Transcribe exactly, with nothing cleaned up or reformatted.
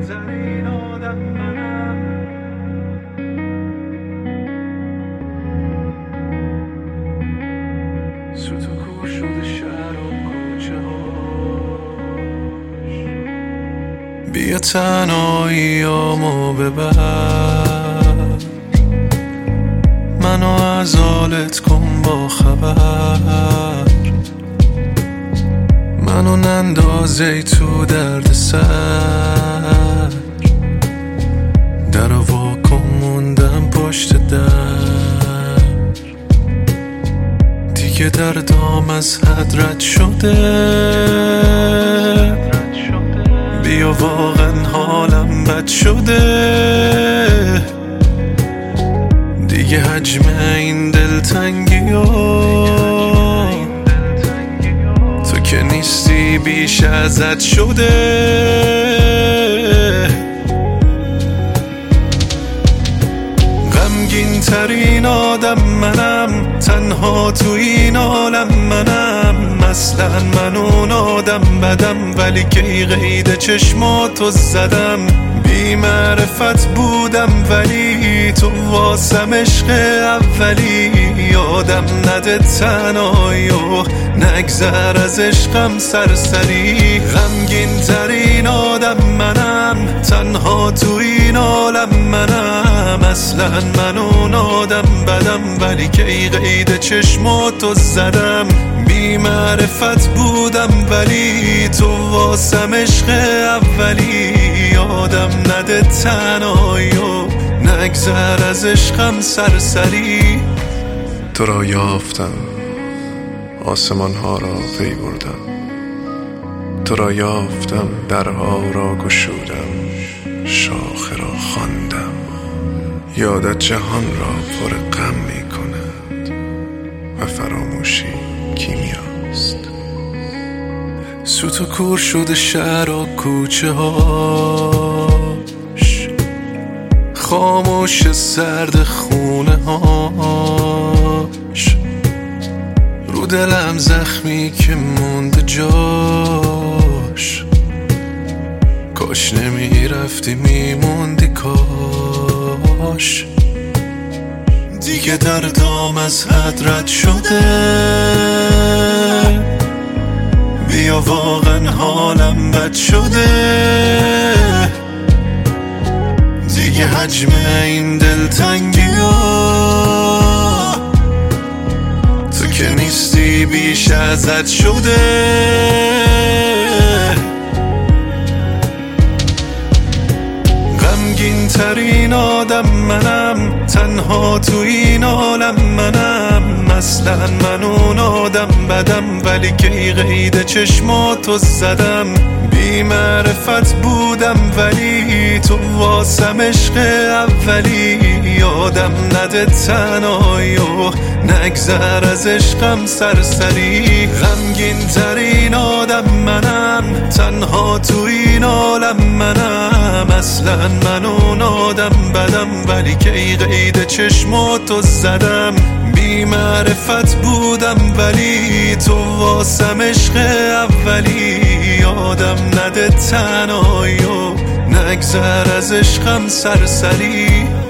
ترین آدم منم. سوت و کور شده شهر و کوچه هاش. بیا تنهاییامو ببر، منو از حالت کن با خبر، منو نندازی تو درد سر، در واکن موندم پشت در، دیگه دردام از حد رد شده، بیا واقعا حالم بد شده، دیگه حجم این دلتنگی ها تو که نیستی بیش ازت شده. غمگین ترین آدم منم، تنها تو این عالم منم، اصلا من اون آدم بدم، ولی کی قید چشماتو زدم، بی معرفت بودم ولی تو واسم عشق اولی، یادم نده تنهایی و نگذر از عشقم سرسری. غمگین ترین آدم منم، تنها تو این عالم منم، اصلا من اون آدم بدم، ولی کی قید چشماتو زدم، بی معرفت بودم ولی تو واسم عشق اولی، یادم نده تنهایی و نگذر از عشقم سرسری. تو را یافتم، آسمان ها را پی بردم، تو را یافتم، درها را گشودم، شاخه را خواندم، یادت جهان را پر غم می کند و فراموشی کیمیاست. سوت و کور شده شهر و کوچه هاش، خاموش سرد خونه هاش، رو دلم زخمی که مونده جاش، کاش نمی رفتی میموندی کاش، دیگه دردام از حد رد شده، بیا واقعا حالم بد شده، دیگه حجم این دلتنگی ها تو که نیستی بیش ازت شده. غمگین ترین آدم منم، تنها تو این عالم منم، اصلا من اون آدم بدم، ولی کی قید چشماتو زدم، بی معرفت بودم ولی تو واسم عشق اولی، یادم نده تنهایی و نگذر از عشقم سرسری. غمگین ترین آدم منم، تنها تو این عالم منم، اصلا من اون آدم بدم، ولی کی قید چشماتو زدم، بی معرفت بودم ولی تو واسم عشق اولی، یادم نده تنهایی و نگذر از عشقم سرسری.